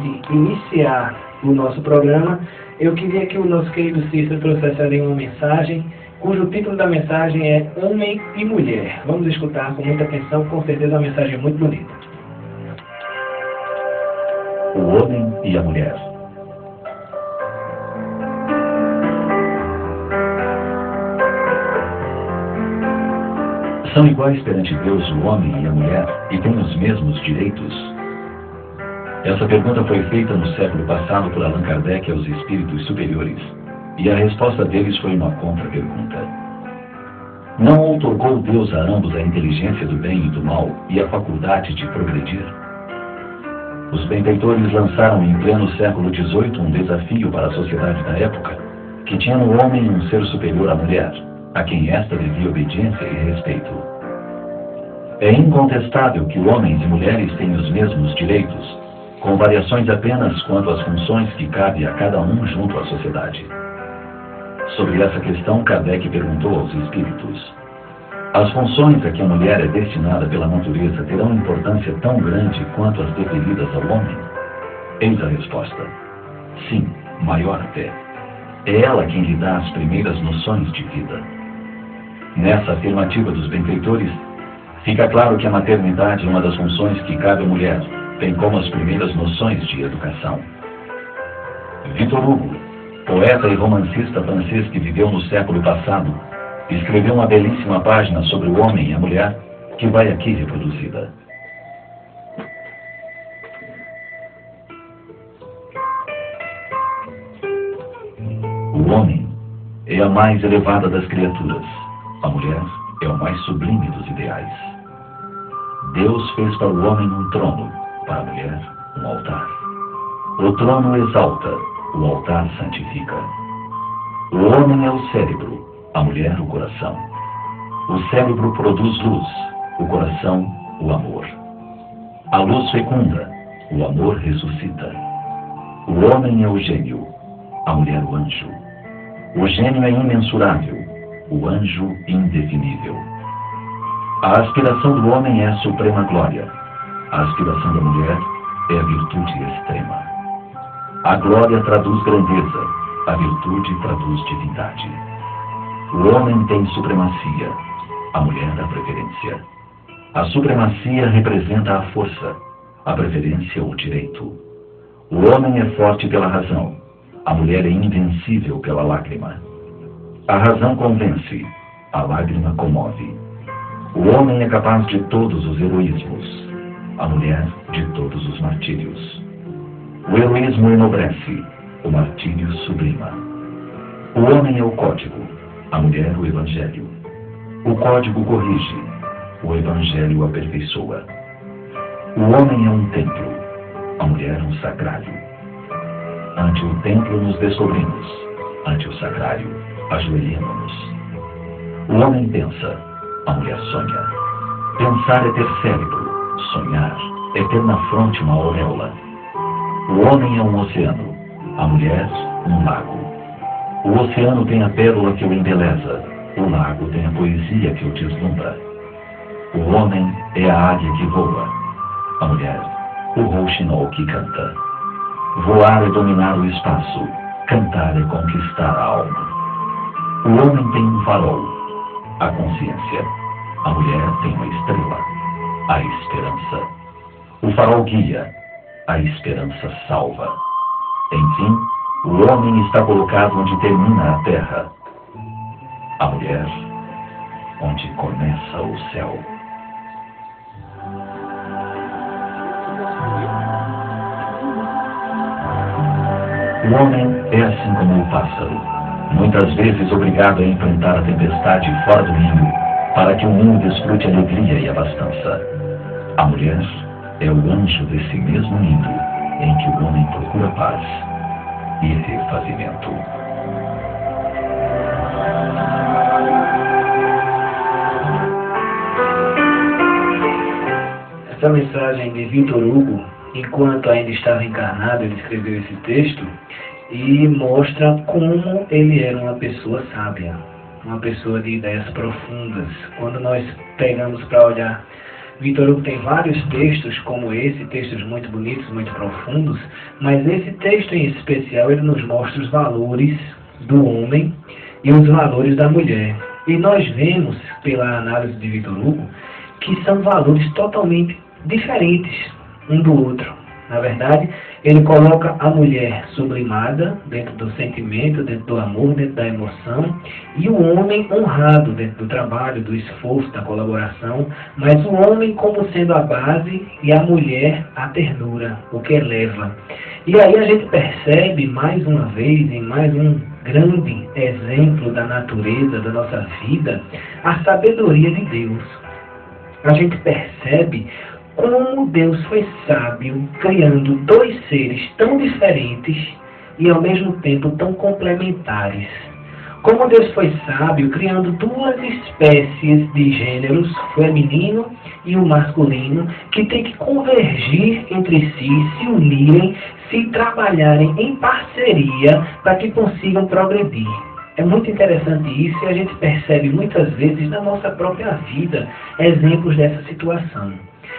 gente iniciar o nosso programa, eu queria que o nosso querido Cícero trouxesse ali uma mensagem, cujo título da mensagem é Homem e Mulher. Vamos escutar com muita atenção, com certeza uma mensagem muito bonita. O homem e a mulher. São iguais perante Deus o homem e a mulher e têm os mesmos direitos? Essa pergunta foi feita no século passado por Allan Kardec aos espíritos superiores, e a resposta deles foi uma contra-pergunta. Não outorgou Deus a ambos a inteligência do bem e do mal e a faculdade de progredir? Os benfeitores lançaram em pleno século XVIII um desafio para a sociedade da época, que tinha no homem um ser superior à mulher, a quem esta devia obediência e respeito. É incontestável que homens e mulheres têm os mesmos direitos, com variações apenas quanto às funções que cabe a cada um junto à sociedade. Sobre essa questão, Kardec perguntou aos espíritos: as funções a que a mulher é destinada pela natureza terão importância tão grande quanto as deveridas ao homem? Eis a resposta: sim, maior até. É ela quem lhe dá as primeiras noções de vida. Nessa afirmativa dos benfeitores, fica claro que a maternidade é uma das funções que cabe à mulher, bem como as primeiras noções de educação. Victor Hugo, poeta e romancista francês que viveu no século passado, escreveu uma belíssima página sobre o homem e a mulher, que vai aqui reproduzida. O homem é a mais elevada das criaturas. A mulher é o mais sublime dos ideais. Deus fez para o homem um trono, para a mulher um altar. O trono exalta, o altar santifica. O homem é o cérebro, a mulher o coração. O cérebro produz luz, o coração o amor. A luz fecunda, o amor ressuscita. O homem é o gênio, a mulher o anjo. O gênio é imensurável, o anjo indefinível. A aspiração do homem é a suprema glória. A aspiração da mulher é a virtude extrema. A glória traduz grandeza, a virtude traduz divindade. O homem tem supremacia, a mulher a preferência. A supremacia representa a força, a preferência o direito. O homem é forte pela razão, a mulher é invencível pela lágrima. A razão convence, a lágrima comove. O homem é capaz de todos os heroísmos, a mulher de todos os martírios. O heroísmo enobrece, o martírio sublima. O homem é o código, a mulher o evangelho. O código corrige, o evangelho aperfeiçoa. O homem é um templo, a mulher um sacrário. Ante o templo nos descobrimos, ante o sacrário ajoelhemos-nos. O homem pensa, a mulher sonha. Pensar é ter cérebro, sonhar é ter na fronte uma auréola. O homem é um oceano, a mulher um lago. O oceano tem a pérola que o embeleza, o lago tem a poesia que o deslumbra. O homem é a águia que voa, a mulher o rouxinol que canta. Voar é dominar o espaço, cantar é conquistar a alma. O homem tem um farol, a consciência. A mulher tem uma estrela, a esperança. O farol guia, a esperança salva. Enfim, o homem está colocado onde termina a terra. A mulher, onde começa o céu. O homem é assim como o pássaro, muitas vezes obrigado a enfrentar a tempestade fora do ninho, para que o ninho desfrute alegria e abastança. A mulher é o anjo desse mesmo ninho, em que o homem procura paz e refazimento. Essa mensagem de Victor Hugo, enquanto ainda estava encarnado, ele escreveu esse texto e mostra como ele era uma pessoa sábia, uma pessoa de ideias profundas. Quando nós pegamos para olhar Victor Hugo tem vários textos como esse, textos muito bonitos, muito profundos, mas esse texto em especial ele nos mostra os valores do homem e os valores da mulher. E nós vemos, pela análise de Victor Hugo, que são valores totalmente diferentes um do outro. Na verdade, ele coloca a mulher sublimada dentro do sentimento, dentro do amor, dentro da emoção, e o homem honrado dentro do trabalho, do esforço, da colaboração, mas o homem como sendo a base e a mulher a ternura, o que eleva. E aí a gente percebe mais uma vez, em mais um grande exemplo da natureza, da nossa vida, a sabedoria de Deus. A gente percebe como Deus foi sábio criando dois seres tão diferentes e ao mesmo tempo tão complementares. Como Deus foi sábio criando duas espécies de gêneros, o feminino e o masculino, que têm que convergir entre si, se unirem, se trabalharem em parceria para que consigam progredir. É muito interessante isso e a gente percebe muitas vezes na nossa própria vida exemplos dessa situação.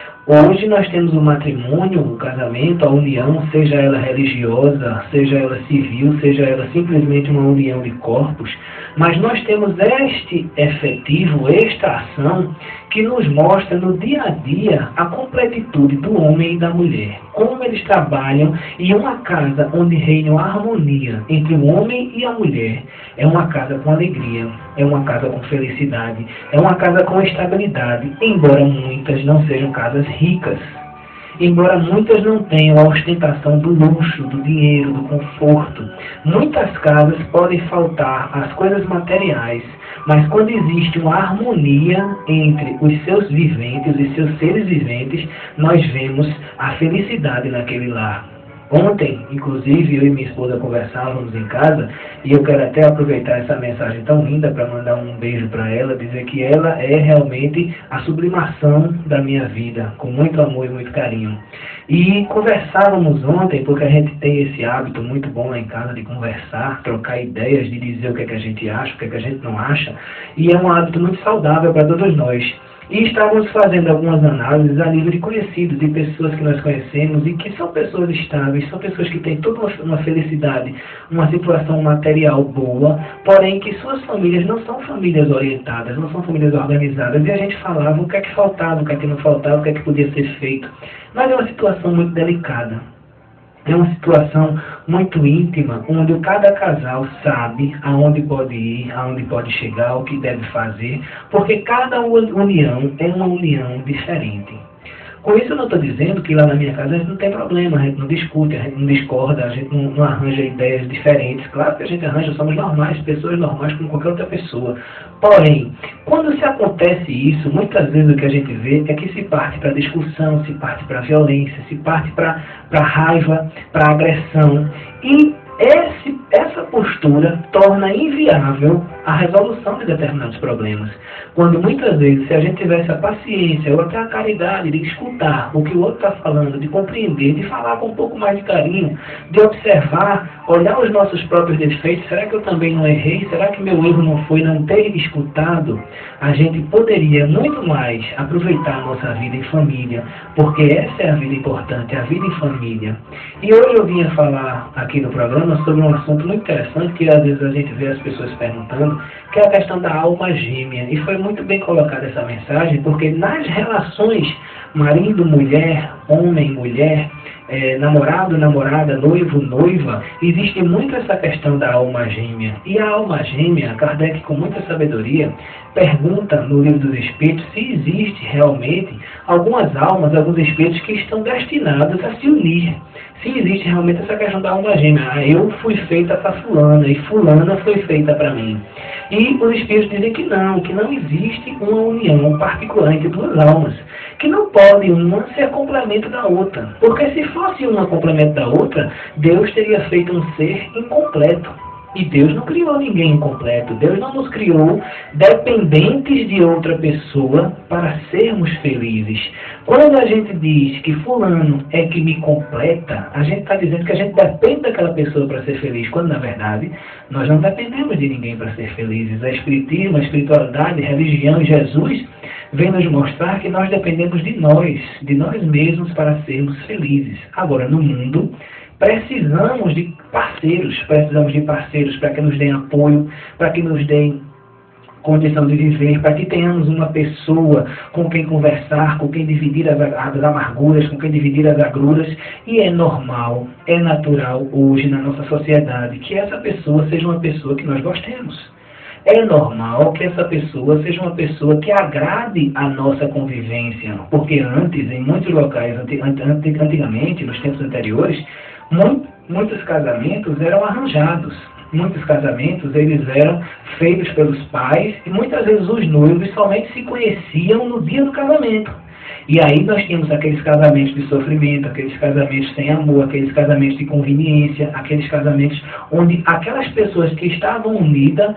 Hoje nós temos o matrimônio, o casamento, a união, seja ela religiosa, seja ela civil, seja ela simplesmente uma união de corpos, mas nós temos este efetivo, esta ação, que nos mostra no dia a dia a completitude do homem e da mulher. Como eles trabalham em uma casa onde reina a harmonia entre o homem e a mulher. É uma casa com alegria, é uma casa com felicidade, é uma casa com estabilidade, embora muitas não sejam casas ricas. Embora muitas não tenham a ostentação do luxo, do dinheiro, do conforto. Muitas casas podem faltar as coisas materiais, mas quando existe uma harmonia entre os seus viventes, os seus seres viventes, nós vemos a felicidade naquele lar. Ontem, inclusive, eu e minha esposa conversávamos em casa e eu quero até aproveitar essa mensagem tão linda para mandar um beijo para ela, dizer que ela é realmente a sublimação da minha vida, com muito amor e muito carinho. E conversávamos ontem, porque a gente tem esse hábito muito bom lá em casa de conversar, trocar ideias, de dizer o que é que a gente acha, o que é que a gente não acha, e é um hábito muito saudável para todos nós. E estávamos fazendo algumas análises a nível de conhecidos, de pessoas que nós conhecemos e que são pessoas estáveis, são pessoas que têm toda uma felicidade, uma situação material boa, porém que suas famílias não são famílias orientadas, não são famílias organizadas. E a gente falava o que é que faltava, o que é que não faltava, o que é que podia ser feito. Mas é uma situação muito delicada. É uma situação muito íntima, onde cada casal sabe aonde pode ir, aonde pode chegar, o que deve fazer, porque cada união é uma união diferente. Com isso eu não estou dizendo que lá na minha casa a gente não tem problema, a gente não discute, a gente não discorda, a gente não arranja ideias diferentes. Claro que a gente arranja, somos normais, pessoas normais como qualquer outra pessoa. Porém, quando se acontece isso, muitas vezes o que a gente vê é que se parte para discussão, se parte para violência, se parte para raiva, para agressão. E essa postura torna inviável a resolução de determinados problemas. Quando muitas vezes, se a gente tivesse a paciência ou até a caridade de escutar o que o outro está falando, de compreender, de falar com um pouco mais de carinho, de observar, olhar os nossos próprios defeitos, será que eu também não errei? Será que meu erro não foi não ter escutado? A gente poderia muito mais aproveitar a nossa vida em família, porque essa é a vida importante, a vida em família. E hoje eu vinha falar aqui no programa sobre um assunto muito interessante que às vezes a gente vê as pessoas perguntando, que é a questão da alma gêmea. E foi muito bem colocada essa mensagem, porque nas relações marido-mulher, homem-mulher, namorado, namorada, noivo, noiva, existe muito essa questão da alma gêmea. E a alma gêmea, Kardec com muita sabedoria, pergunta no Livro dos Espíritos se existe realmente algumas almas, alguns espíritos que estão destinados a se unir. Se existe realmente essa questão da alma gêmea. Eu fui feita para fulana e fulana foi feita para mim. E os espíritos dizem que não existe uma união particular entre duas almas, que não pode uma ser complemento da outra. Porque se fosse uma complemento da outra, Deus teria feito um ser incompleto. E Deus não criou ninguém incompleto. Deus não nos criou dependentes de outra pessoa para sermos felizes. Quando a gente diz que fulano é que me completa, a gente está dizendo que a gente depende daquela pessoa para ser feliz, quando na verdade nós não dependemos de ninguém para ser felizes. O espiritismo, a espiritualidade, a religião e Jesus vem nos mostrar que nós dependemos de nós mesmos para sermos felizes. Agora, no mundo, precisamos de parceiros para que nos deem apoio, para que nos deem condição de viver, para que tenhamos uma pessoa com quem conversar, com quem dividir as amarguras, com quem dividir as agruras, e é normal, é natural hoje na nossa sociedade que essa pessoa seja uma pessoa que nós gostemos. É normal que essa pessoa seja uma pessoa que agrade a nossa convivência, porque antes, em muitos locais, antigamente, nos tempos anteriores, muitos casamentos eram arranjados. Muitos casamentos, eles eram feitos pelos pais e muitas vezes os noivos somente se conheciam no dia do casamento. E aí nós tínhamos aqueles casamentos de sofrimento, aqueles casamentos sem amor, aqueles casamentos de conveniência, aqueles casamentos onde aquelas pessoas que estavam unidas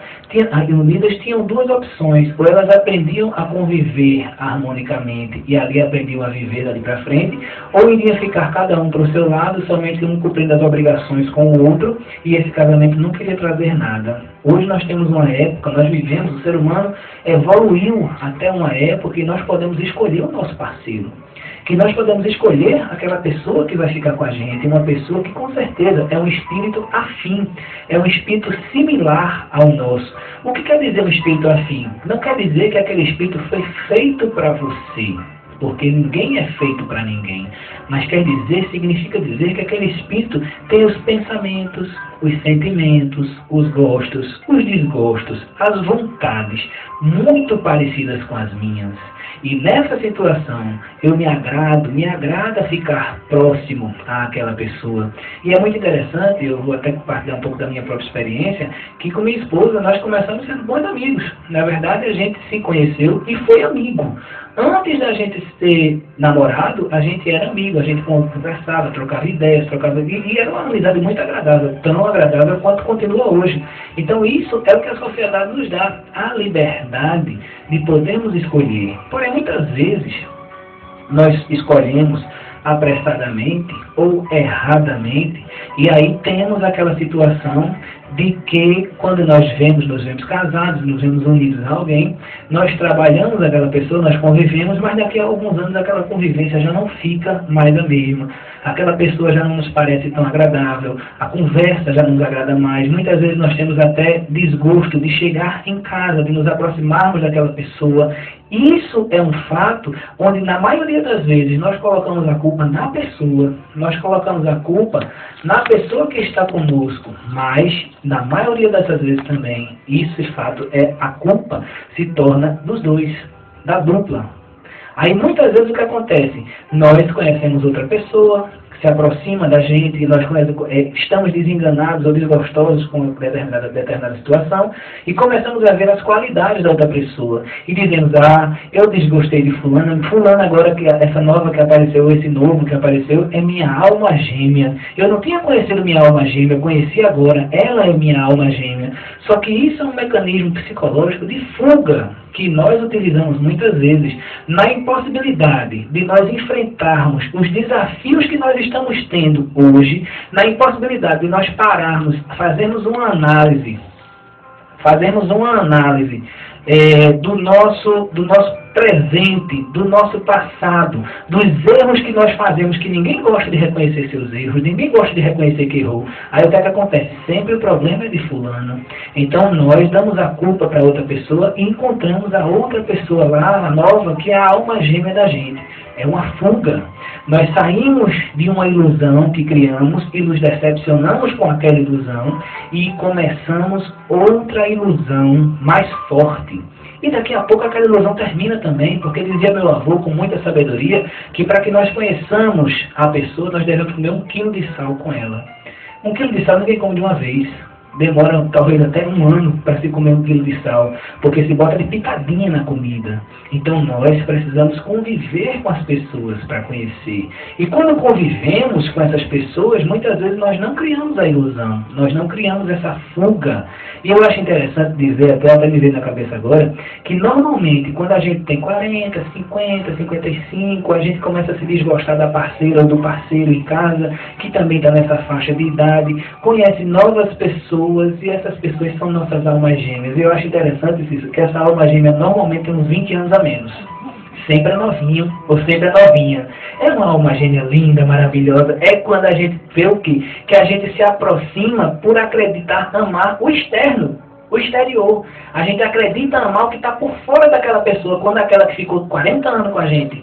tinham duas opções: ou elas aprendiam a conviver harmonicamente e ali aprendiam a viver dali para frente, ou iriam ficar cada um para o seu lado, somente um cumprindo as obrigações com o outro, e esse casamento não queria trazer nada. Hoje nós temos uma época, nós vivemos, o ser humano evoluiu até uma época que nós podemos escolher o nosso parceiro, que nós podemos escolher aquela pessoa que vai ficar com a gente, uma pessoa que com certeza é um espírito afim, é um espírito similar ao nosso. O que quer dizer um espírito afim? Não quer dizer que aquele espírito foi feito para você, porque ninguém é feito para ninguém, mas significa dizer que aquele espírito tem os pensamentos, os sentimentos, os gostos, os desgostos, as vontades muito parecidas com as minhas. E nessa situação, me agrada ficar próximo àquela pessoa. E é muito interessante, eu vou até compartilhar um pouco da minha própria experiência, que com minha esposa nós começamos sendo bons amigos. Na verdade, a gente se conheceu e foi amigo. Antes da gente ser namorado, a gente era amigo, a gente conversava, trocava ideias, e era uma amizade muito agradável, tão agradável quanto continua hoje. Então isso é o que a sociedade nos dá, a liberdade de podermos escolher. Porém, muitas vezes, nós escolhemos apressadamente ou erradamente, e aí temos aquela situação de que quando nos vemos casados, nos vemos unidos a alguém, nós trabalhamos aquela pessoa, nós convivemos, mas daqui a alguns anos aquela convivência já não fica mais a mesma. Aquela pessoa já não nos parece tão agradável, a conversa já não nos agrada mais. Muitas vezes nós temos até desgosto de chegar em casa, de nos aproximarmos daquela pessoa. Isso é um fato onde, na maioria das vezes, nós colocamos a culpa na pessoa, nós colocamos a culpa na pessoa que está conosco, mas, na maioria dessas vezes também, esse fato a culpa se torna dos dois, da dupla. Aí, muitas vezes, o que acontece? Nós conhecemos outra pessoa, se aproxima da gente, e nós estamos desenganados ou desgostosos com determinada situação, e começamos a ver as qualidades da outra pessoa, e dizemos: eu desgostei de fulano agora, que essa nova que apareceu, esse novo que apareceu, é minha alma gêmea. Eu não tinha conhecido minha alma gêmea, conheci agora, ela é minha alma gêmea. Só que isso é um mecanismo psicológico de fuga, que nós utilizamos muitas vezes na impossibilidade de nós enfrentarmos os desafios que nós estamos tendo hoje, na impossibilidade de nós pararmos, fazermos uma análise do nosso presente, do nosso passado, dos erros que nós fazemos, que ninguém gosta de reconhecer seus erros, ninguém gosta de reconhecer que errou. Aí o que acontece? Sempre o problema é de fulano. Então nós damos a culpa para outra pessoa e encontramos a outra pessoa lá, a nova, que é a alma gêmea da gente. É uma fuga. Nós saímos de uma ilusão que criamos e nos decepcionamos com aquela ilusão e começamos outra ilusão mais forte. E daqui a pouco aquela ilusão termina também, porque dizia meu avô com muita sabedoria que para que nós conheçamos a pessoa, nós devemos comer 1 quilo de sal com ela. 1 quilo de sal ninguém come de uma vez. Demora talvez até 1 ano para se comer 1 quilo de sal, porque se bota de pitadinha na comida. Então nós precisamos conviver com as pessoas para conhecer. E quando convivemos com essas pessoas, muitas vezes nós não criamos a ilusão, nós não criamos essa fuga. E eu acho interessante dizer, até me veio na cabeça agora, que normalmente quando a gente tem 40, 50, 55, a gente começa a se desgostar da parceira ou do parceiro em casa, que também está nessa faixa de idade, conhece novas pessoas, e essas pessoas são nossas almas gêmeas. E eu acho interessante isso, que essa alma gêmea normalmente tem uns 20 anos a menos. sempre é novinho ou sempre é novinha. É uma alma gêmea linda, maravilhosa. É quando a gente vê o quê? Que a gente se aproxima por acreditar amar o externo, o exterior. A gente acredita amar o que está por fora daquela pessoa, quando aquela que ficou 40 anos com a gente,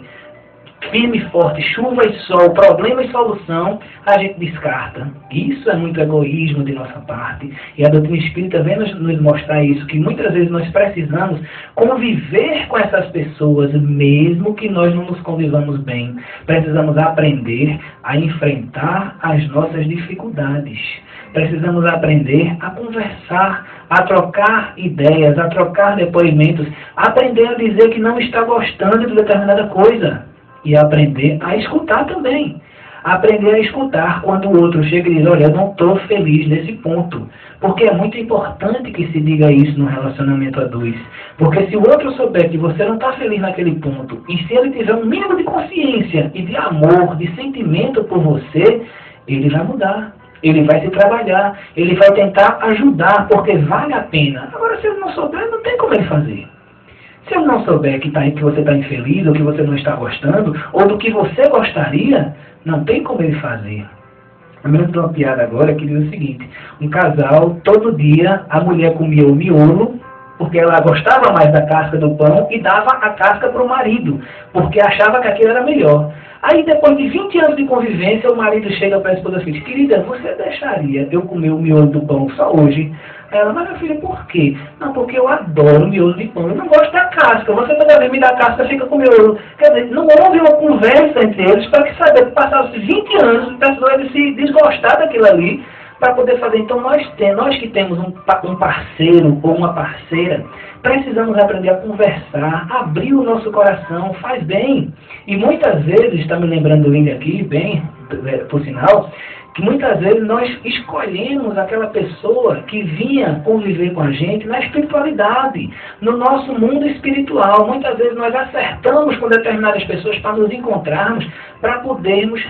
firme e forte, chuva e sol, problema e solução, a gente descarta. Isso é muito egoísmo de nossa parte. E a doutrina espírita vem nos mostrar isso, que muitas vezes nós precisamos conviver com essas pessoas, mesmo que nós não nos convivamos bem. Precisamos aprender a enfrentar as nossas dificuldades. Precisamos aprender a conversar, a trocar ideias, a trocar depoimentos, aprender a dizer que não está gostando de determinada coisa. E aprender a escutar também. Aprender a escutar quando o outro chega e diz, olha, eu não estou feliz nesse ponto. Porque é muito importante que se diga isso no relacionamento a dois. Porque se o outro souber que você não está feliz naquele ponto, e se ele tiver um mínimo de consciência e de amor, de sentimento por você, ele vai mudar. Ele vai se trabalhar. Ele vai tentar ajudar, porque vale a pena. Agora, se ele não souber, não tem como ele fazer. Se ele não souber que você está infeliz, ou que você não está gostando, ou do que você gostaria, não tem como ele fazer. Eu me lembro de uma piada agora que diz o seguinte, um casal, todo dia a mulher comia o miolo, porque ela gostava mais da casca do pão, e dava a casca para o marido, porque achava que aquilo era melhor. Aí depois de 20 anos de convivência, o marido chega para a esposa e diz, querida, você deixaria eu comer o miolo do pão só hoje? Aí ela, mas minha filha, por quê? Não, porque eu adoro miolo de pão, eu não gosto da casca, você toda vez me dá casca, fica com o miolo. Quer dizer, não houve uma conversa entre eles para que saber, passaram-se 20 anos, precisou ele se desgostar daquilo ali, para poder fazer. Então nós que temos um parceiro ou uma parceira, precisamos aprender a conversar, abrir o nosso coração, faz bem. E muitas vezes, está me lembrando ele aqui, bem, por sinal, que muitas vezes nós escolhemos aquela pessoa que vinha conviver com a gente na espiritualidade, no nosso mundo espiritual. Muitas vezes nós acertamos com determinadas pessoas para nos encontrarmos, para podermos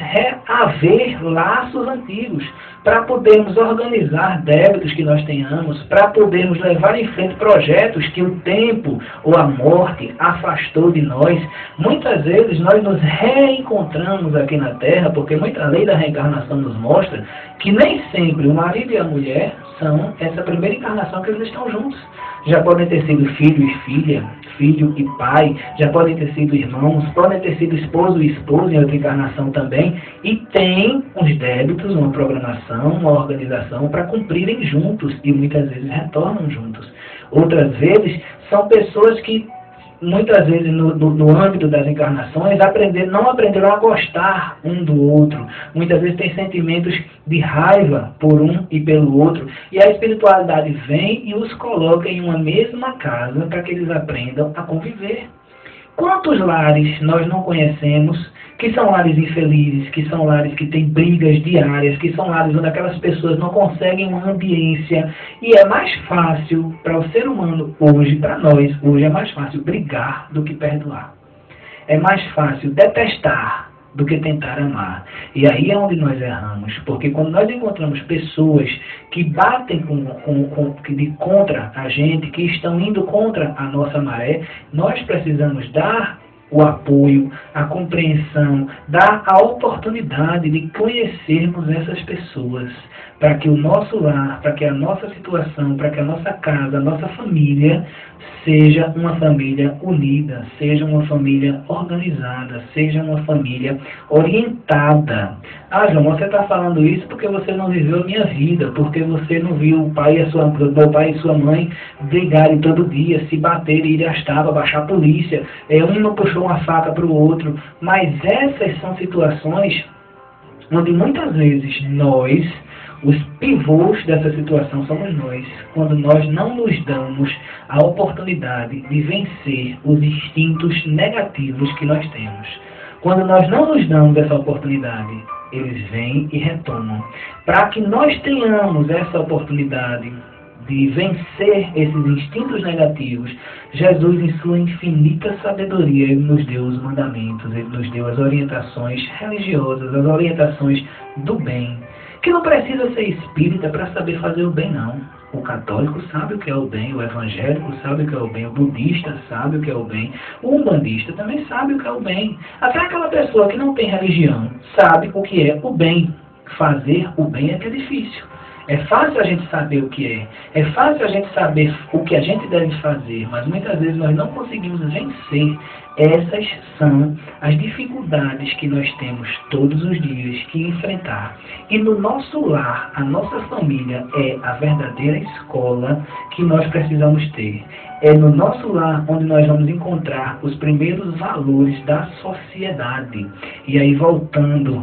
reaver laços antigos, para podermos organizar débitos que nós tenhamos, para podermos levar em frente projetos que o tempo ou a morte afastou de nós. Muitas vezes nós nos reencontramos aqui na Terra, porque muita lei da reencarnação nos mostra que nem sempre o marido e a mulher são essa primeira encarnação que eles estão juntos. Já podem ter sido filho e filha, filho e pai, já podem ter sido irmãos, podem ter sido esposo e esposa em outra encarnação também, e tem uns débitos, uma programação, uma organização para cumprirem juntos, e muitas vezes retornam juntos. Outras vezes são pessoas que muitas vezes no âmbito das encarnações não aprenderam a gostar um do outro. Muitas vezes tem sentimentos de raiva por um e pelo outro. E a espiritualidade vem e os coloca em uma mesma casa para que eles aprendam a conviver. Quantos lares nós não conhecemos que são lares infelizes, que são lares que têm brigas diárias, que são lares onde aquelas pessoas não conseguem uma ambiência, e é mais fácil para o ser humano hoje, para nós, hoje é mais fácil brigar do que perdoar. É mais fácil detestar do que tentar amar. E aí é onde nós erramos, porque quando nós encontramos pessoas que batem contra a gente, que estão indo contra a nossa maré, nós precisamos dar o apoio, a compreensão, dar a oportunidade de conhecermos essas pessoas, para que o nosso lar, para que a nossa situação, para que a nossa casa, a nossa família seja uma família unida, seja uma família organizada, seja uma família orientada. Ah, João, você está falando isso porque você não viveu a minha vida, porque você não viu o pai meu pai e sua mãe brigarem todo dia, se baterem, irem às tábuas, baixar a polícia, um não puxou uma faca para o outro. Mas essas são situações onde muitas vezes nós, os pivôs dessa situação somos nós, quando nós não nos damos a oportunidade de vencer os instintos negativos que nós temos. Quando nós não nos damos essa oportunidade, eles vêm e retomam. Para que nós tenhamos essa oportunidade de vencer esses instintos negativos, Jesus, em sua infinita sabedoria, Ele nos deu os mandamentos, Ele nos deu as orientações religiosas, as orientações do bem, que não precisa ser espírita para saber fazer o bem, não. O católico sabe o que é o bem, o evangélico sabe o que é o bem, o budista sabe o que é o bem, o umbandista também sabe o que é o bem. Até aquela pessoa que não tem religião sabe o que é o bem. Fazer o bem é que é difícil. É fácil a gente saber o que é fácil a gente saber o que a gente deve fazer, mas muitas vezes nós não conseguimos vencer. Essas são as dificuldades que nós temos todos os dias que enfrentar. E no nosso lar, a nossa família é a verdadeira escola que nós precisamos ter. É no nosso lar onde nós vamos encontrar os primeiros valores da sociedade. E aí, voltando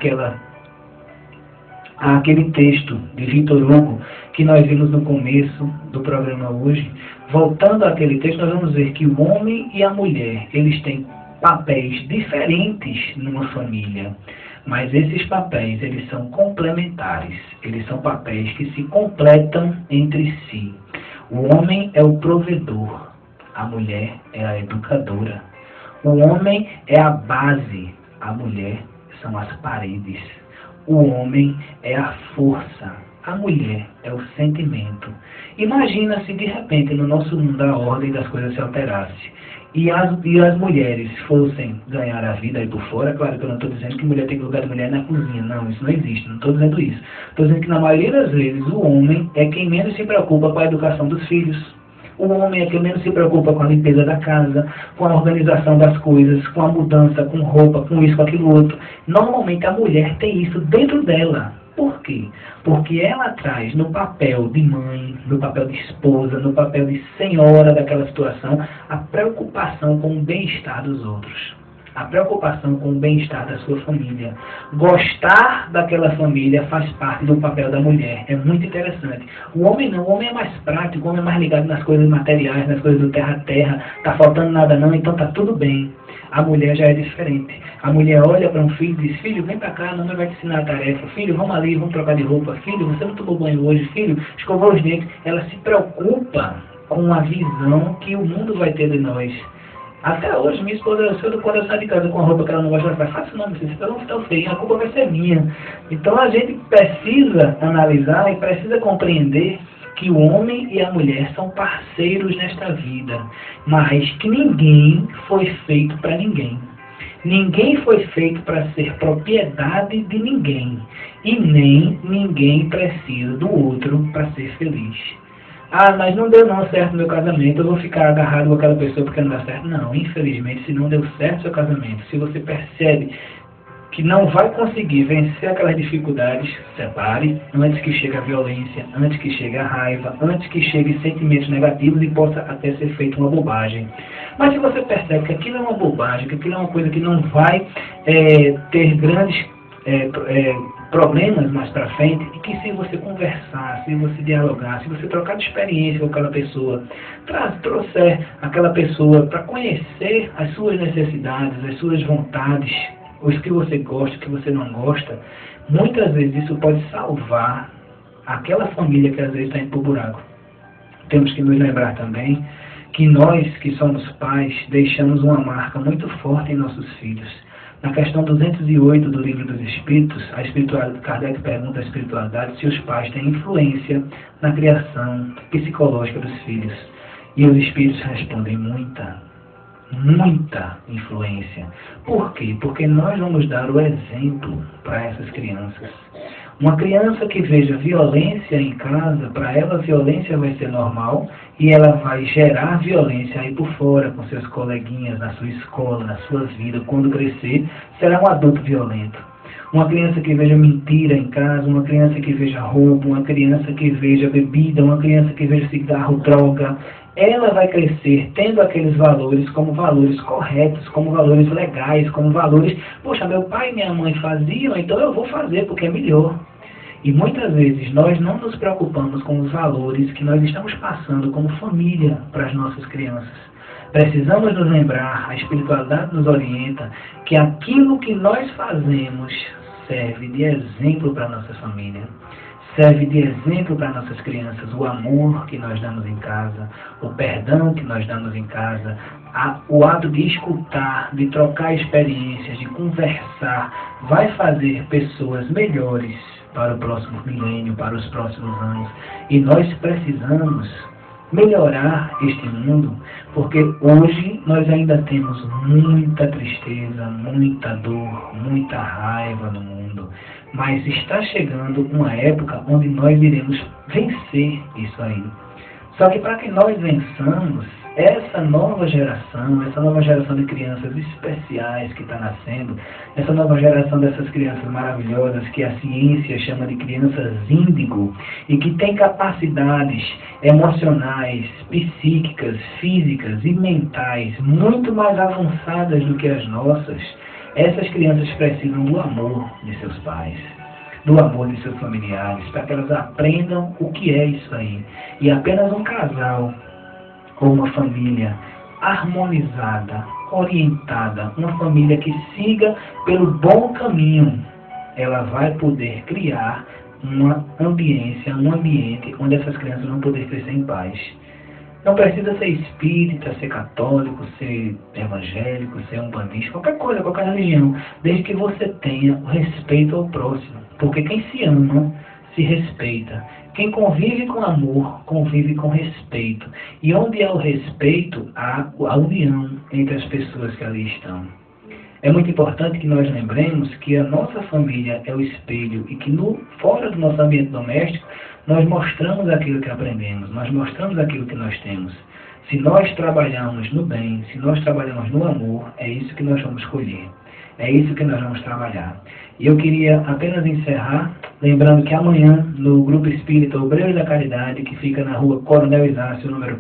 àquele texto de Victor Hugo que nós vimos no começo do programa hoje, voltando àquele texto, nós vamos ver que o homem e a mulher, eles têm papéis diferentes numa família, mas esses papéis, eles são complementares, eles são papéis que se completam entre si. O homem é o provedor, a mulher é a educadora. O homem é a base, a mulher são as paredes. O homem é a força, a mulher é o sentimento. Imagina se de repente no nosso mundo a ordem das coisas se alterasse e as mulheres fossem ganhar a vida aí por fora. Claro que eu não estou dizendo que mulher tem lugar de mulher na cozinha, não, isso não existe, não estou dizendo isso. Estou dizendo que na maioria das vezes o homem é quem menos se preocupa com a educação dos filhos. O homem é quem menos se preocupa com a limpeza da casa, com a organização das coisas, com a mudança, com roupa, com isso, com aquilo outro. Normalmente a mulher tem isso dentro dela. Por quê? Porque ela traz no papel de mãe, no papel de esposa, no papel de senhora daquela situação, a preocupação com o bem-estar dos outros. A preocupação com o bem-estar da sua família. Gostar daquela família faz parte do papel da mulher. É muito interessante. O homem não. O homem é mais prático, o homem é mais ligado nas coisas materiais, nas coisas do terra-terra. Tá faltando nada não, então tá tudo bem. A mulher já é diferente. A mulher olha para um filho e diz: filho, vem para cá, a mamãe vai te ensinar a tarefa. Filho, vamos ali, vamos trocar de roupa. Filho, você não tomou banho hoje. Filho, escovou os dentes. Ela se preocupa com a visão que o mundo vai ter de nós. Até hoje, minha esposa, quando eu saio de casa com a roupa que ela não gosta, ela fala: faça não, você não está feio, a culpa vai ser minha. Então a gente precisa analisar e precisa compreender que o homem e a mulher são parceiros nesta vida, mas que ninguém foi feito para ninguém. Ninguém foi feito para ser propriedade de ninguém, e nem ninguém precisa do outro para ser feliz. Ah, mas não deu não certo no meu casamento, eu vou ficar agarrado com aquela pessoa porque não dá certo. Não, infelizmente, se não deu certo o seu casamento, se você percebe que não vai conseguir vencer aquelas dificuldades, separe antes que chegue a violência, antes que chegue a raiva, antes que chegue sentimentos negativos e possa até ser feita uma bobagem. Mas se você percebe que aquilo é uma bobagem, que aquilo é uma coisa que não vai ter grandes problemas mais para frente, e que se você conversar, se você dialogar, se você trocar de experiência com aquela pessoa, trouxer aquela pessoa para conhecer as suas necessidades, as suas vontades, os que você gosta, o que você não gosta, muitas vezes isso pode salvar aquela família que às vezes está indo para o buraco. Temos que nos lembrar também que nós, que somos pais, deixamos uma marca muito forte em nossos filhos. Na questão 208 do Livro dos Espíritos, a espiritualidade, Kardec pergunta à espiritualidade se os pais têm influência na criação psicológica dos filhos. E os espíritos respondem: muita influência. Por quê? Porque nós vamos dar o exemplo para essas crianças. Uma criança que veja violência em casa, para ela a violência vai ser normal e ela vai gerar violência aí por fora, com seus coleguinhas, na sua escola, na sua vida. Quando crescer, será um adulto violento. Uma criança que veja mentira em casa, uma criança que veja roubo, uma criança que veja bebida, uma criança que veja cigarro, droga, ela vai crescer tendo aqueles valores como valores corretos, como valores legais, como valores: poxa, meu pai e minha mãe faziam, então eu vou fazer porque é melhor. E muitas vezes nós não nos preocupamos com os valores que nós estamos passando como família para as nossas crianças. Precisamos nos lembrar, a espiritualidade nos orienta, que aquilo que nós fazemos serve de exemplo para a nossa família. Serve de exemplo para nossas crianças. O amor que nós damos em casa, o perdão que nós damos em casa, o ato de escutar, de trocar experiências, de conversar, vai fazer pessoas melhores para o próximo milênio, para os próximos anos. E nós precisamos melhorar este mundo, porque hoje nós ainda temos muita tristeza, muita dor, muita raiva no mundo. Mas está chegando uma época onde nós iremos vencer isso aí. Só que para que nós vençamos, essa nova geração de crianças especiais que está nascendo, essa nova geração dessas crianças maravilhosas que a ciência chama de crianças índigo e que tem capacidades emocionais, psíquicas, físicas e mentais muito mais avançadas do que as nossas, essas crianças precisam do amor de seus pais, do amor de seus familiares, para que elas aprendam o que é isso aí. E apenas um casal ou uma família harmonizada, orientada, uma família que siga pelo bom caminho, ela vai poder criar uma ambiência, um ambiente onde essas crianças vão poder crescer em paz. Não precisa ser espírita, ser católico, ser evangélico, ser umbandista, qualquer coisa, qualquer religião, desde que você tenha o respeito ao próximo. Porque quem se ama, se respeita. Quem convive com amor, convive com respeito. E onde há o respeito, há a união entre as pessoas que ali estão. É muito importante que nós lembremos que a nossa família é o espelho e que fora do nosso ambiente doméstico, nós mostramos aquilo que aprendemos, nós mostramos aquilo que nós temos. Se nós trabalharmos no bem, se nós trabalharmos no amor, é isso que nós vamos colher. É isso que nós vamos trabalhar. E eu queria apenas encerrar, lembrando que amanhã, no Grupo Espírita Obreiros da Caridade, que fica na rua Coronel Inácio, número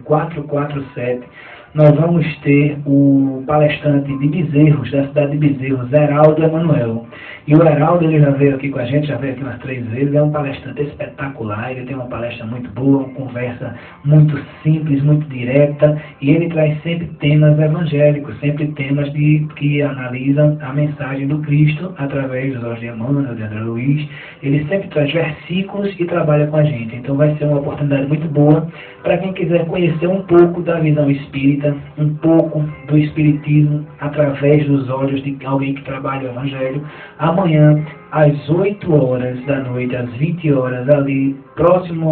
447, nós vamos ter o palestrante de Bezerros, da cidade de Bezerros, Heraldo Emanuel. E o Heraldo, ele já veio aqui com a gente, já veio aqui umas 3 vezes, é um palestrante espetacular, ele tem uma palestra muito boa, uma conversa muito simples, muito direta, e ele traz sempre temas evangélicos, sempre temas que analisam a mensagem do Cristo através dos olhos de Emmanuel, de André Luiz. Ele sempre traz versículos e trabalha com a gente, então vai ser uma oportunidade muito boa para quem quiser conhecer um pouco da visão espírita, um pouco do espiritismo através dos olhos de alguém que trabalha o evangelho. Amanhã, às 8 horas da noite, às 20 horas, ali próximo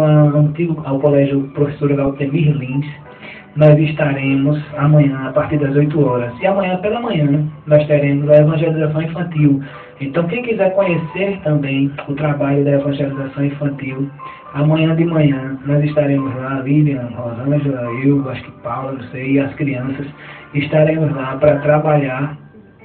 ao colégio Professor Altemir Lins, nós estaremos amanhã a partir das 8 horas. E amanhã pela manhã nós teremos a evangelização infantil. Então quem quiser conhecer também o trabalho da evangelização infantil, amanhã de manhã nós estaremos lá, Lilian, Rosângela, eu, acho que Paula, não sei, e as crianças estaremos lá para trabalhar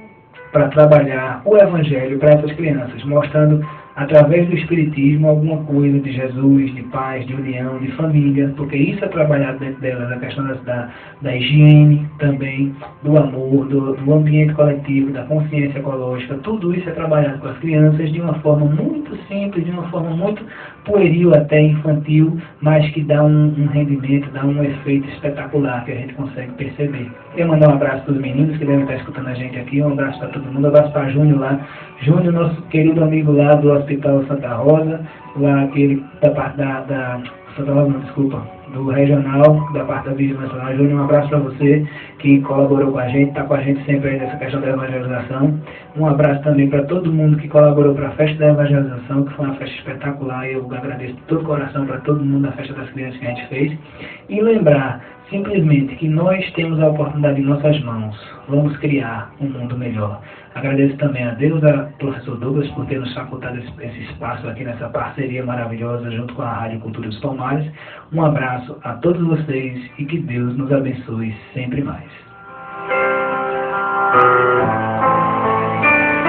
o evangelho para essas crianças, mostrando através do espiritismo alguma coisa de Jesus, de paz, de união, de família, porque isso é trabalhado dentro delas, a questão da higiene também, do amor, do ambiente coletivo, da consciência ecológica, tudo isso é trabalhado com as crianças de uma forma muito simples, de uma forma muito pueril, até infantil, mas que dá um rendimento, dá um efeito espetacular que a gente consegue perceber. Queria mandar um abraço para os meninos que devem estar escutando a gente aqui, um abraço para todo mundo, um abraço para Júnior lá, Júnior, nosso querido amigo lá do Hospital Santa Rosa, lá aquele da parte da Santa Rosa, não, desculpa, do regional, da parte da Vigília Nacional. Júnior, um abraço para você que colaborou com a gente, está com a gente sempre aí nessa questão da evangelização. Um abraço também para todo mundo que colaborou para a festa da evangelização, que foi uma festa espetacular, e eu agradeço de todo o coração para todo mundo da festa das crianças que a gente fez. E lembrar simplesmente que nós temos a oportunidade em nossas mãos, vamos criar um mundo melhor. Agradeço também a Deus, a professor Douglas, por ter nos facultado esse espaço aqui nessa parceria maravilhosa junto com a Rádio Cultura dos Palmares. Um abraço a todos vocês e que Deus nos abençoe sempre mais.